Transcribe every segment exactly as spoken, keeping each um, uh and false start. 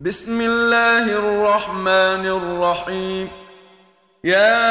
بسم الله الرحمن الرحيم. يا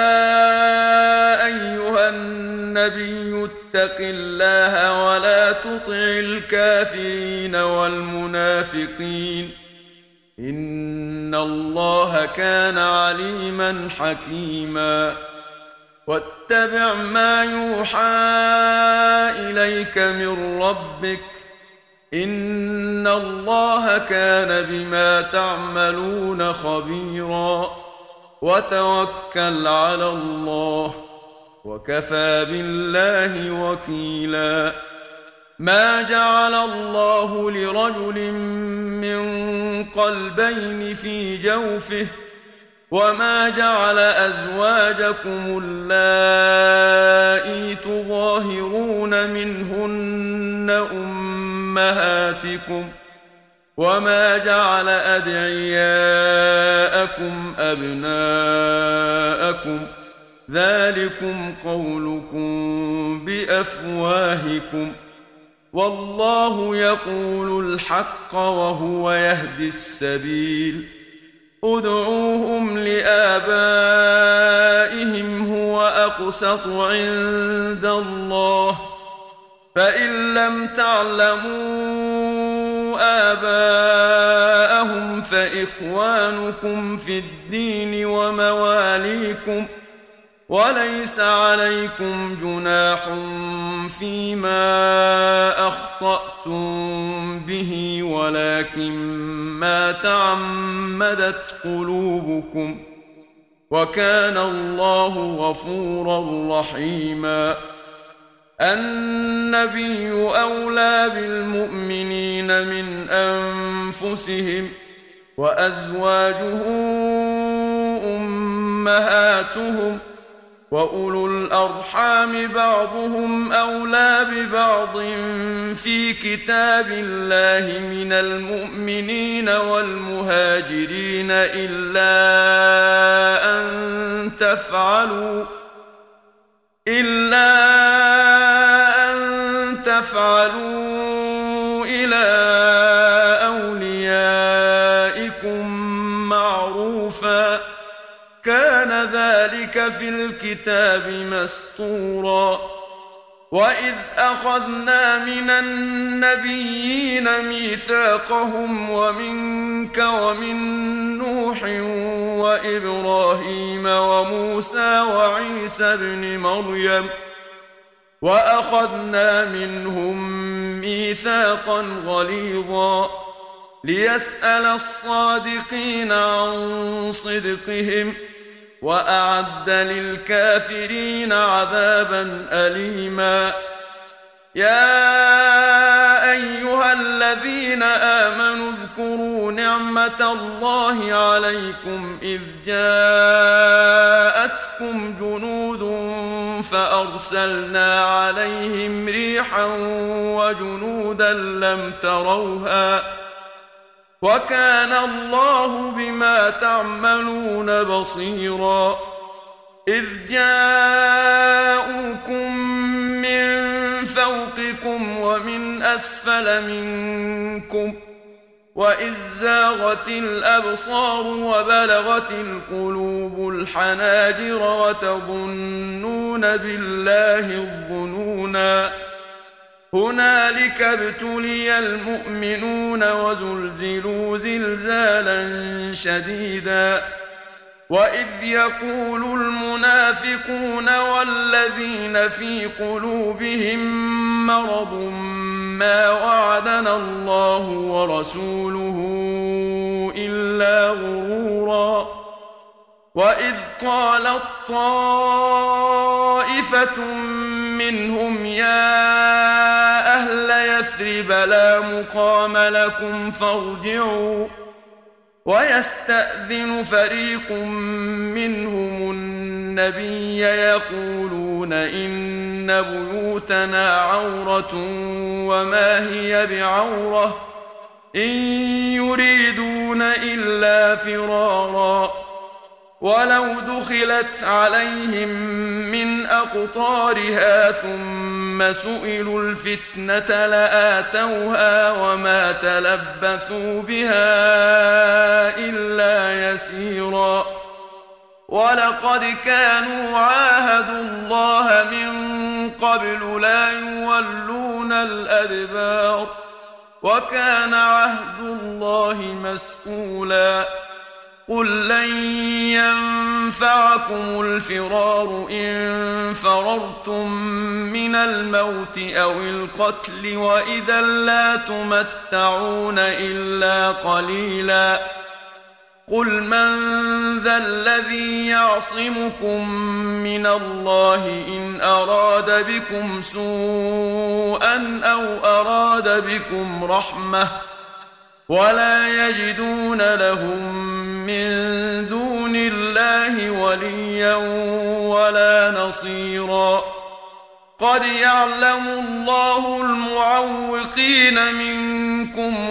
أيها النبي اتق الله ولا تطع الكافرين والمنافقين إن الله كان عليما حكيما. واتبع ما يوحى إليك من ربك إن الله كان بما تعملون خبيرا. وتوكل على الله وكفى بالله وكيلا. ما جعل الله لرجل من قلبين في جوفه وما جعل أزواجكم اللائي تظاهرون منهن أمهاتكم وما جعل أدعياءكم أبناءكم ذلكم قولكم بأفواهكم والله يقول الحق وهو يهدي السبيل. ادعوهم لآبائهم هو أقسط عند الله فإن لم تعلموا آباءهم فإخوانكم في الدين ومواليكم وليس عليكم جناح فيما أخطأتم به ولكن ما تعمدت قلوبكم وكان الله غفورا رحيما. النبي أولى بالمؤمنين من أنفسهم وأزواجه أمهاتهم وأولو الأرحام بعضهم أولى ببعض في كتاب الله من المؤمنين والمهاجرين إلا أن تفعلوا إلا أن تفعلوا إلى أوليائكم معروفا كان ذلك في الكتاب مسطورا. وإذ أخذنا من النبيين ميثاقهم ومنك ومن نوح وإبراهيم وموسى وعيسى ابن مريم وأخذنا منهم ميثاقا غليظا ليسأل الصادقين عن صدقهم وأعد للكافرين عذابا أليما. يا أيها الذين آمنوا اذكروا نعمة الله عليكم إذ جاءتكم جنود فأرسلنا عليهم ريحا وجنودا لم تروها وكان الله بما تعملون بصيرا. إذ جاءوكم من فوقكم ومن أسفل منكم وإذ زاغت الأبصار وبلغت القلوب الحناجر وتظنون بالله الظنونا. هنالك ابتلي المؤمنون وزلزلوا زلزالا شديدا. وإذ يقول المنافقون والذين في قلوبهم مرض ما وعدنا الله ورسوله إلا غرورا. وإذ قالت طائفة منهم يا أهل يثرب لا مقام لكم فارجعوا ويستأذن فريق منهم النبي يقولون إن بيوتنا عورة وما هي بعورة إن يريدون إلا فرارا. ولو دخلت عليهم من أقطارها ثم سئلوا الفتنة لآتوها وما تلبثوا بها ولقد كانوا عاهدوا الله من قبل لا يولون الأدبار وكان عهد الله مسؤولا قل لن ينفعكم الفرار إن فررتم من الموت أو القتل وإذا لا تمتعون إلا قليلا قل من ذا الذي يعصمكم من الله إن أراد بكم سوءا أو أراد بكم رحمة ولا يجدون لهم من دون الله وليا ولا نصيرا قد يعلم الله المعوقين منكم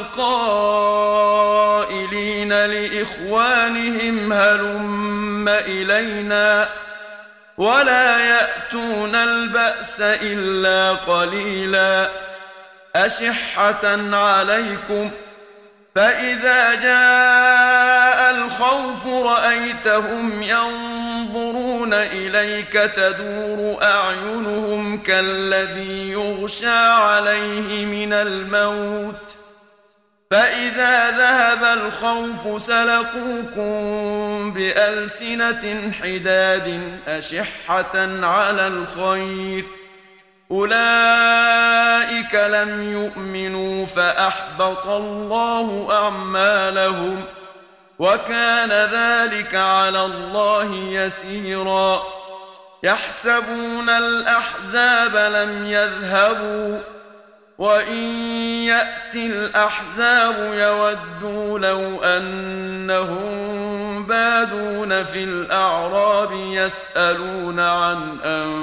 والقائلين لإخوانهم هلم إلينا ولا يأتون البأس إلا قليلا أشحة عليكم فإذا جاء الخوف رأيتهم ينظرون إليك تدور أعينهم كالذي يغشى عليه من الموت فإذا ذهب الخوف سلقوكم بألسنة حداد أشحة على الخير أولئك لم يؤمنوا فأحبط الله أعمالهم وكان ذلك على الله يسيرا يحسبون الأحزاب لم يذهبوا وإن يأتي الأحزاب يودوا لو أنهم بادون في الأعراب يسألون عن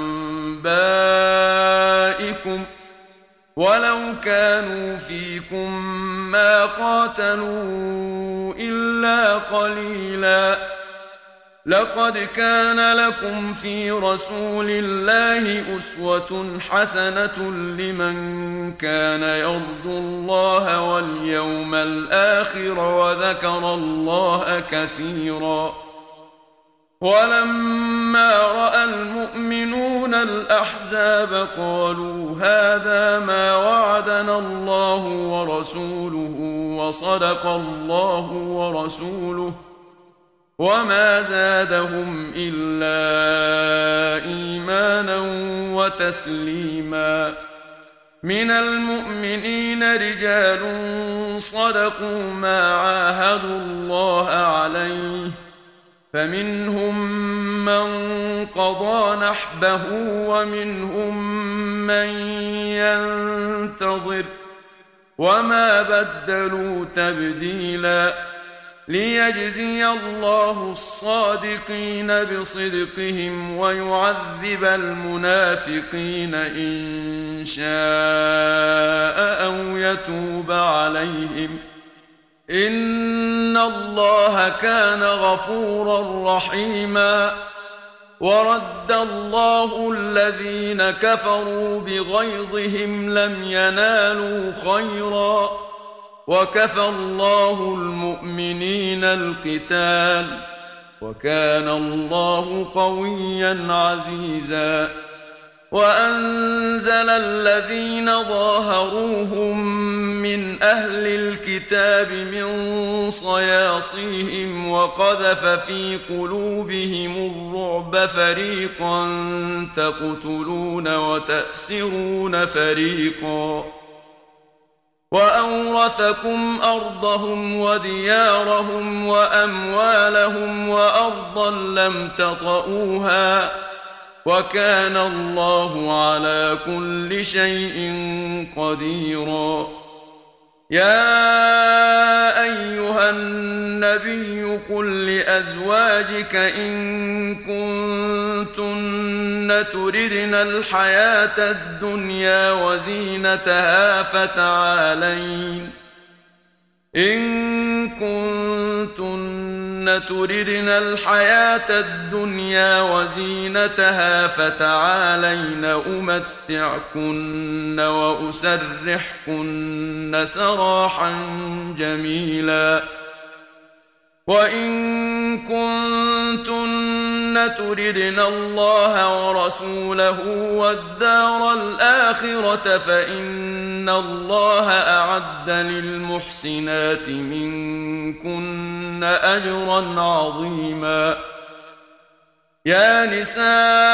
أنبائكم ولو كانوا فيكم ما قاتلوا إلا قليلا لقد كان لكم في رسول الله أسوة حسنة لمن كان يرجو الله واليوم الآخر وذكر الله كثيرا ولما رأى المؤمنون الأحزاب قالوا هذا ما وعدنا الله ورسوله وصدق الله ورسوله وما زادهم إلا إيمانا وتسليما من المؤمنين رجال صدقوا ما عاهدوا الله عليه فمنهم من قضى نحبه ومنهم من ينتظر وما بدلوا تبديلا ليجزي الله الصادقين بصدقهم ويعذب المنافقين إن شاء أو يتوب عليهم إن الله كان غفورا رحيما ورد الله الذين كفروا بغيظهم لم ينالوا خيرا وكفى الله المؤمنين القتال وكان الله قويا عزيزا وأنزل الذين ظاهروهم من أهل الكتاب من صياصيهم وقذف في قلوبهم الرعب فريقا تقتلون وتأسرون فريقا وأورثكم أرضهم وديارهم وأموالهم وأرضا لم تطئوها وكان الله على كل شيء قديرا يا أيها النبي قل لأزواجك إن كنتن تردن الحياة الدنيا وزينتها فتعالين إن كنتن تردن الحياة الدنيا وزينتها فتعالين أمتعكن وأسرحكن سراحا جميلا وإن كنتن تردن الله ورسوله والدار الآخرة فإن الله أعد للمحسنات منكن أجرا عظيما. يا نساء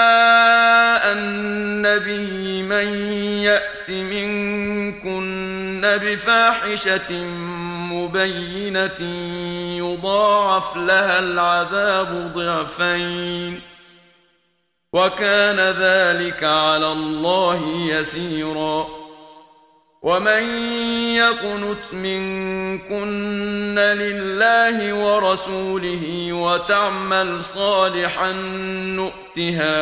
النبي من يأت منكن بفاحشة مبينة يضاعف لها العذاب ضعفين وكان ذلك على الله يسيرا. ومن يقنت منكن لله ورسوله وتعمل صالحا نؤتها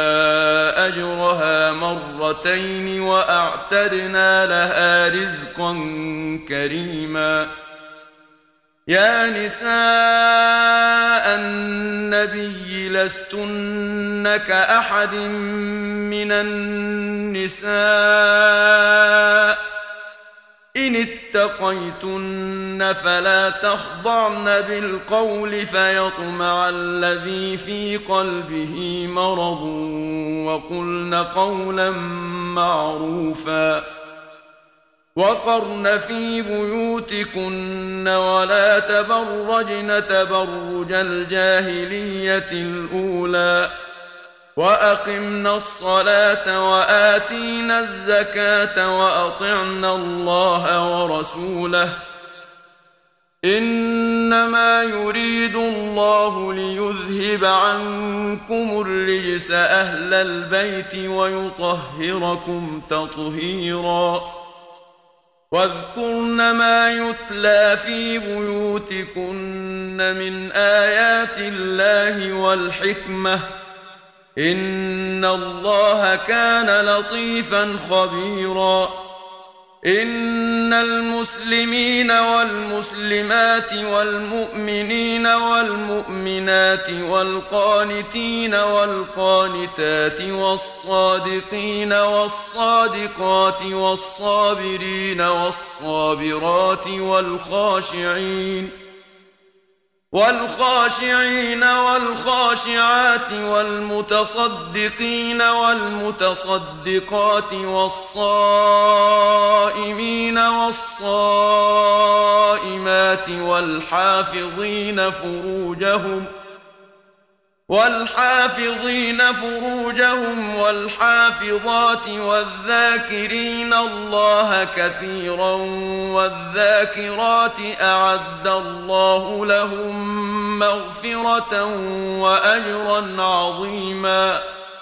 أجرها مرتين وأعتدنا لها رزقا كريما. يا نساء النبي لستن كأحد من النساء إن اتقيتن فلا تخضعن بالقول فيطمع الذي في قلبه مرض وقلن قولا معروفا. وقرن في بيوتكن ولا تبرجن تبرج الجاهلية الأولى وأقمنا الصلاة وآتينا الزكاة وأطعنا الله ورسوله إنما يريد الله ليذهب عنكم الرجس أهل البيت ويطهركم تطهيرا. واذكرن ما يتلى في بيوتكن من آيات الله والحكمة إن الله كان لطيفا خبيرا. إن المسلمين والمسلمات والمؤمنين والمؤمنات والقانتين والقانتات والصادقين والصادقات والصابرين والصابرات والخاشعين والخاشعين والخاشعات والمتصدقين والمتصدقات والصائمين والصائمات والحافظين فروجهم والحافظين فروجهم والحافظات والذاكرين الله كثيرا والذاكرات أعد الله لهم مغفرة وأجرا عظيما.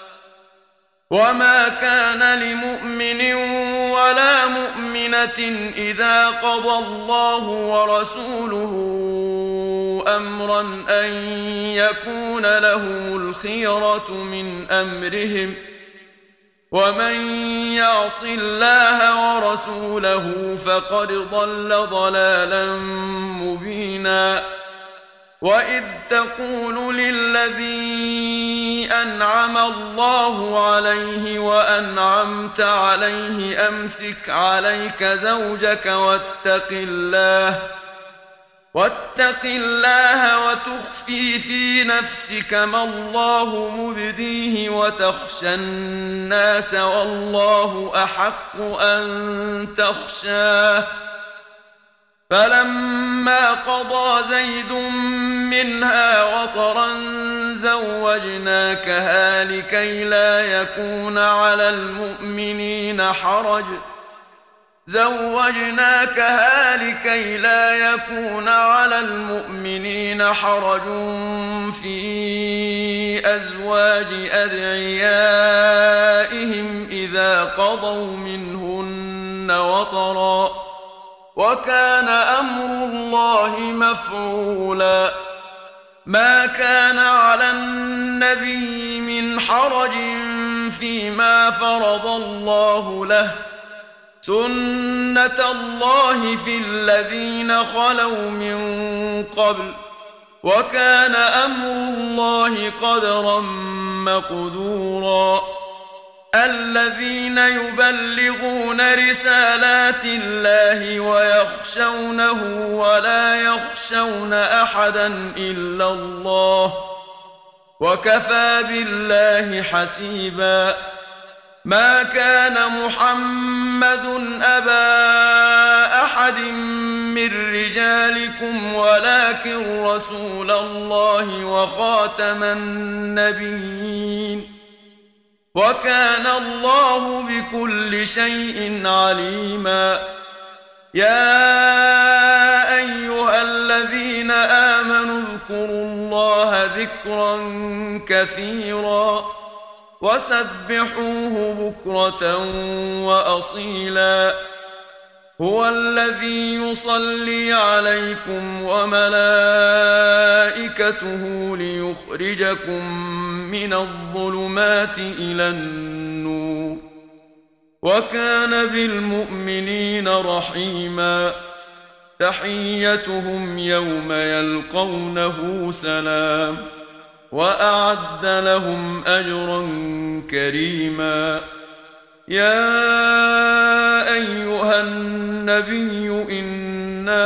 وما كان لمؤمن ولا مؤمنة إذا قضى الله ورسوله أمرا أن يكون لهم الخيرة من أمرهم ومن يعص الله ورسوله فقد ضل ضلالا مبينا. وإذ تقول للذي أنعم الله عليه وأنعمت عليه أمسك عليك زوجك واتق الله واتق الله وتخفي في نفسك ما الله مبديه وتخشى الناس والله أحق أن تخشاه. فلما قضى زيد منها وطرا زوجناكها لكي لا يكون على المؤمنين حرج زوجناكها لكي لا يكون على المؤمنين حرج في أزواج أدعيائهم إذا قضوا منهن وطرا وكان أمر الله مفعولا. ما كان على النبي من حرج فيما فرض الله له سنة الله في الذين خلوا من قبل وكان أمر الله قدرا مقدورا. الذين يبلغون رسالات الله ويخشونه ولا يخشون أحدا إلا الله وكفى بالله حسيبا. ما كان محمد أبا أحد من رجالكم ولكن رسول الله وخاتم النبيين وكان الله بكل شيء عليما. يا أيها الذين آمنوا اذكروا الله ذكرا كثيرا وسبحوه بكرة وأصيلا. هو الذي يصلي عليكم وملائكته ليخرجكم من الظلمات إلى النور وكان بالمؤمنين رحيما. تحيتهم يوم يلقونه سلام وأعد لهم أجرا كريما. يا أيها النبي إنا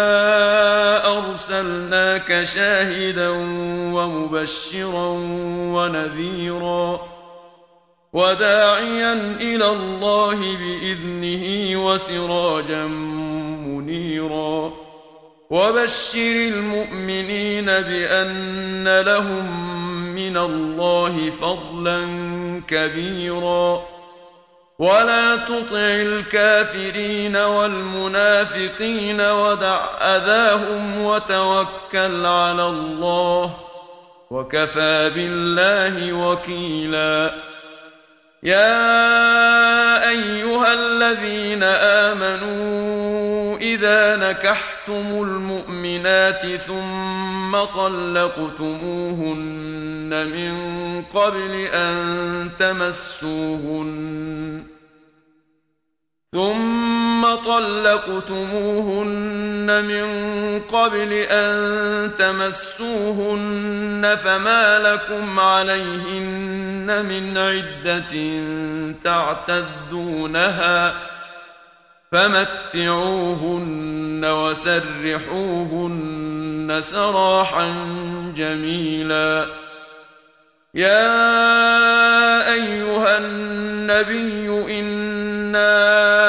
أرسلناك شاهدا ومبشرا ونذيرا وداعيا إلى الله بإذنه وسراجا منيرا. وبشر المؤمنين بأن لهم من الله فضلا كبيرا. ولا تطع الكافرين والمنافقين ودع أذاهم وتوكل على الله وكفى بالله وكيلا. يا أيها الذين آمنوا إذا نكحتم المؤمنات ثم طلقتموهن من قبل أن تمسوهن ثم طلقتموهن من قبل أن تمسوهن فما لكم عليهن من عدة تعتدونها فمتعوهن وسرحوهن سراحا جميلا. يا أيها النبي إنا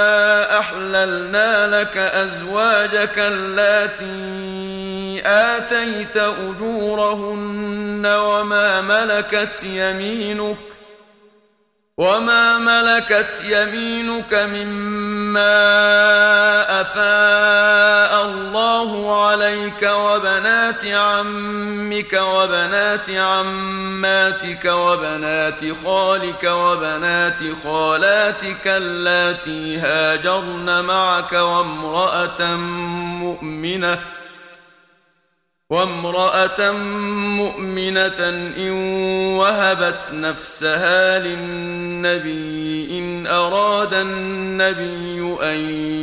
أحللنا لك أزواجك اللاتي آتيت أجورهن وما ملكت يمينك وما ملكت يمينك مما أفاء الله عليك وبنات عمك وبنات عماتك وبنات خالك وبنات خالاتك اللاتي هاجرن معك وامرأة مؤمنة وامرأة مؤمنة إن وهبت نفسها للنبي إن أراد النبي أن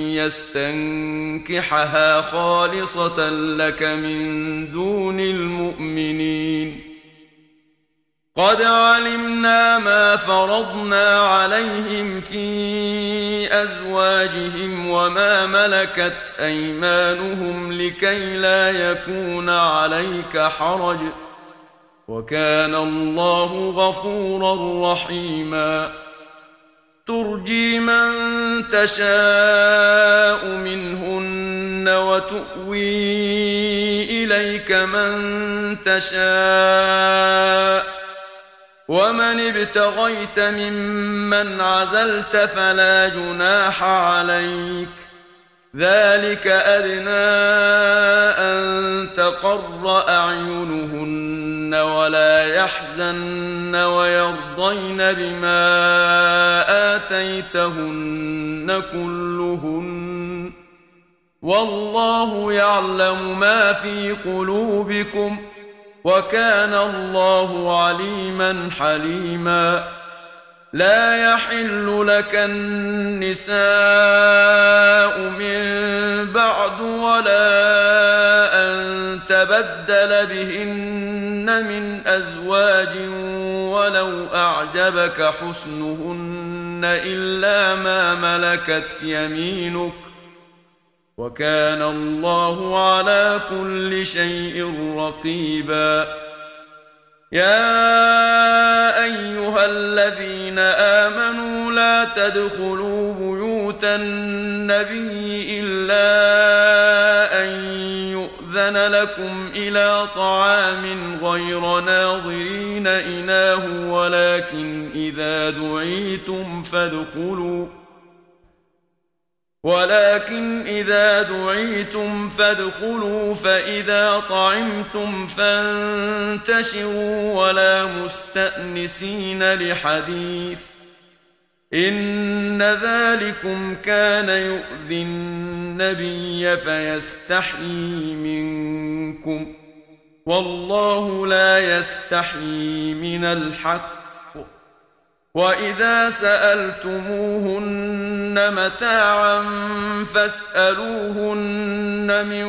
يستنكحها خالصة لك من دون المؤمنين. قد علمنا ما فرضنا عليهم في أزواجهم وما ملكت أيمانهم لكي لا يكون عليك حرج وكان الله غفورا رحيما. ترجي من تشاء منهن وتؤوي إليك من تشاء ومن ابتغيت ممن عزلت فلا جناح عليك. ذلك أدنى أن تقر أعينهن ولا يحزن ويرضين بما آتيتهن كلهن والله يعلم ما في قلوبكم وكان الله عليما حليما. لا يحل لك النساء من بعد ولا أن تبدل بهن من أزواج ولو أعجبك حسنهن إلا ما ملكت يمينك وكان الله على كل شيء رقيبا. يا أيها الذين آمنوا لا تدخلوا بيوت النبي إلا أن يؤذن لكم إلى طعام غير ناظرين إناه ولكن إذا دعيتم فادخلوا ولكن إذا دعيتم فادخلوا فإذا طعمتم فانتشروا ولا مستأنسين لحديث إن ذلكم كان يؤذي النبي فيستحيي منكم والله لا يستحيي من الحق. وإذا سألتموهن متاعا فاسألوهن من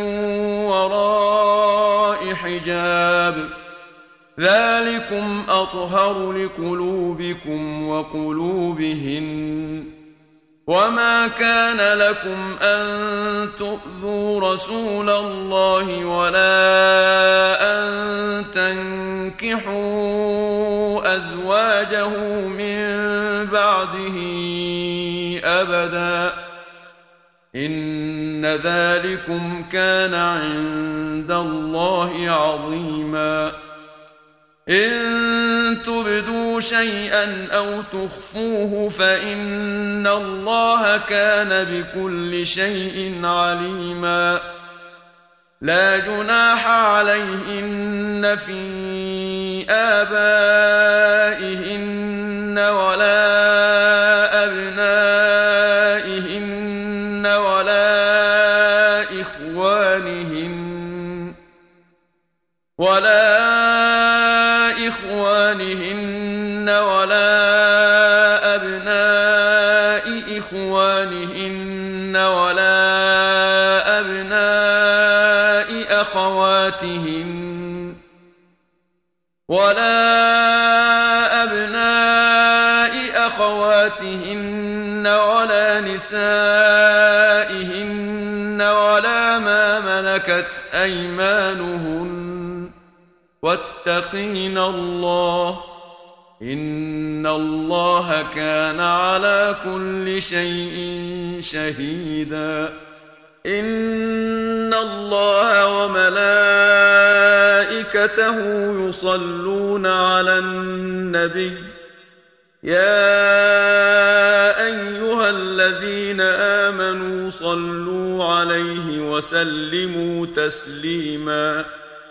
وراء حجاب ذلكم أطهر لقلوبكم وقلوبهن. وما كان لكم أن تؤذوا رسول الله ولا أن تنكحوا أزواجه من بعده أبدا إن ذلكم كان عند الله عظيما. إن تبدوا شيئا أو تخفوه فإن الله كان بكل شيء عليما. لا جناح عليهن في آبائهن ولا أبنائهن ولا إخوانهن ولا إخوانهن ولا أبناء إخوانهن ولا أبناء أخواتهن ولا أبناء أخواتهن ولا نسائهن ولا ما ملكت أيمانهن واتقين الله إن الله كان على كل شيء شهيدا. إن الله وملائكته يصلون على النبي يا أيها الذين آمنوا صلوا عليه وسلموا تسليما.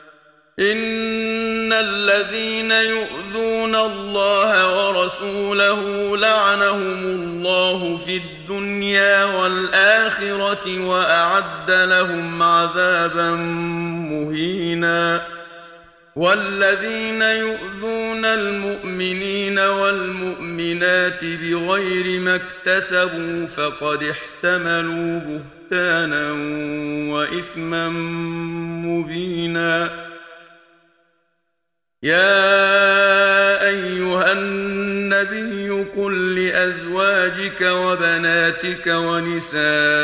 إن الذين يؤذون الله ورسوله لعنهم الله في الدنيا والآخرة وأعد لهم عذابا مهينا. والذين يؤذون المؤمنين والمؤمنات بغير ما اكتسبوا فقد احتملوا بهتانا وإثما مبينا. يا أيها النبي قل لأزواجك وبناتك ونساء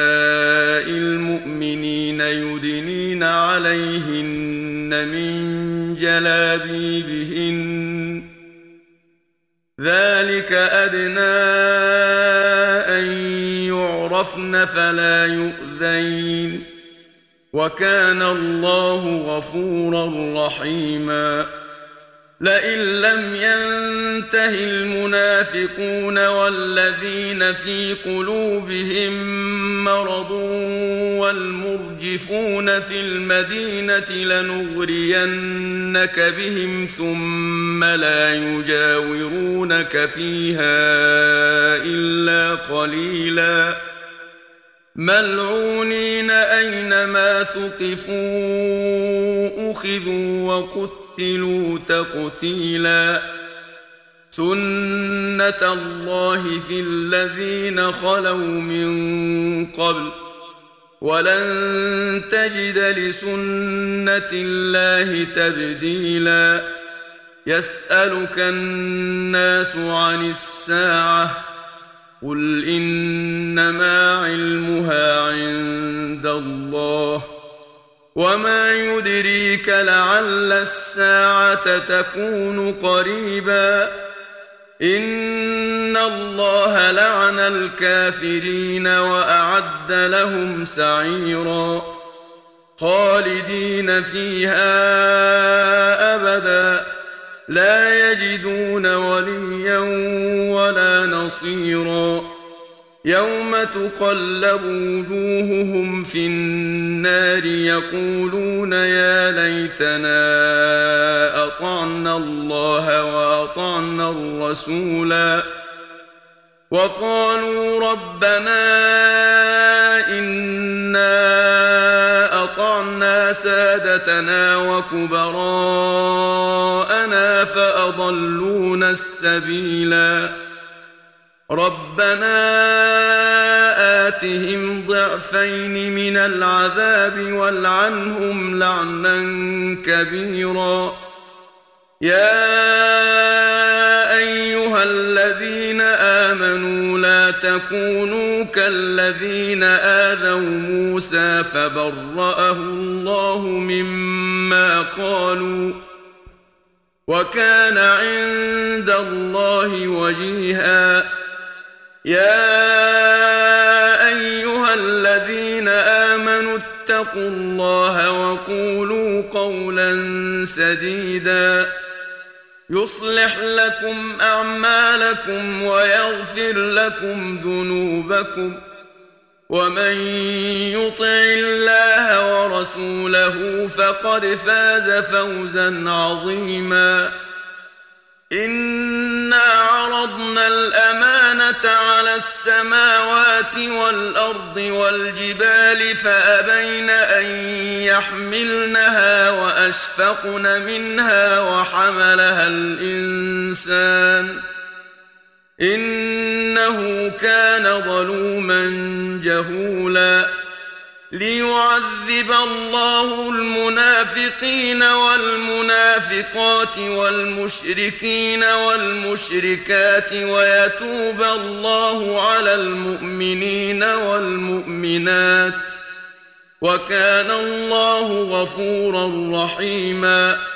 المؤمنين يدنين عليهن من جلابيبهن ذلك أدنى أن يعرفن فلا يؤذين وكان الله غفورا رحيما. لئن لم ينته المنافقون والذين في قلوبهم مرض والمرجفون في المدينة لنغرينك بهم ثم لا يجاورونك فيها إلا قليلا ملعونين أينما ثقفوا أخذوا وقتلوا قتلوا تقتيلا. سنة الله في الذين خلوا من قبل ولن تجد لسنة الله تبديلا. يسألك الناس عن الساعة قل إنما علمها عند الله وما يدريك لعل الساعة تكون قريبا إن الله لعن الكافرين وأعد لهم سعيرا خالدين فيها أبدا لا يجدون وليا ولا نصيرا يوم تقلب وجوههم في النار يقولون يا ليتنا أطعنا الله وأطعنا الرسولا وقالوا ربنا إنا أطعنا سادتنا وكبراءنا فأضلونا السبيلا ربنا آتهم ضعفين من العذاب والعنهم لعنا كبيرا يا أيها الذين آمنوا لا تكونوا كالذين آذوا موسى فبرأه الله مما قالوا وكان عند الله وجيها يا أيها الذين آمنوا اتقوا الله وقولوا قولا سديدا يصلح لكم أعمالكم ويغفر لكم ذنوبكم ومن يطع الله ورسوله فقد فاز فوزا عظيما إنا عرضنا الأمانة على السماوات والأرض والجبال فأبين أن يحملنها وأشفقن منها وحملها الإنسان إنه كان ظلوما جهولا ليعذب الله المنافقين والمنافقات والمشركين والمشركات ويتوب الله على المؤمنين والمؤمنات وكان الله غفورا رحيما